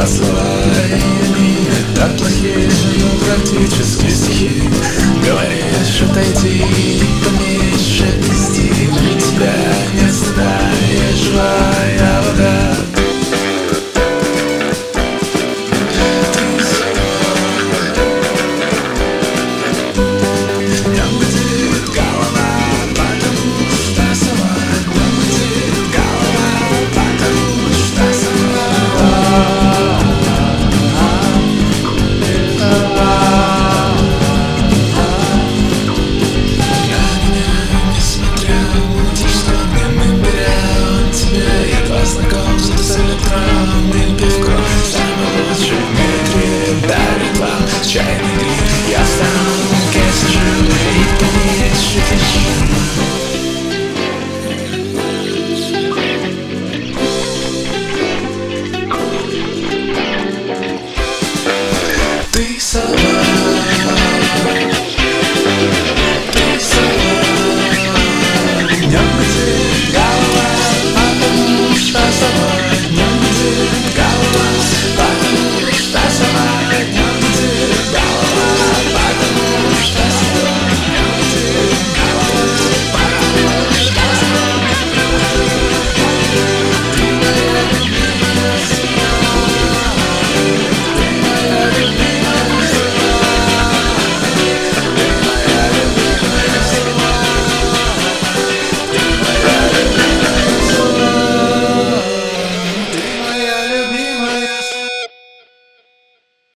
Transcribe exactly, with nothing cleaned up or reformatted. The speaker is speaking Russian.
слова, и они так плохие, но практически стихи. Говоришь, отойди, поменьше пизди, но тебя не оставишь, живая вода. Знаком с электром и пивко. Самый лучший в мире дарит вам чайный гриб. Я в сторонке сижу и поменьше пишу. Ты сова, ты сова, днем где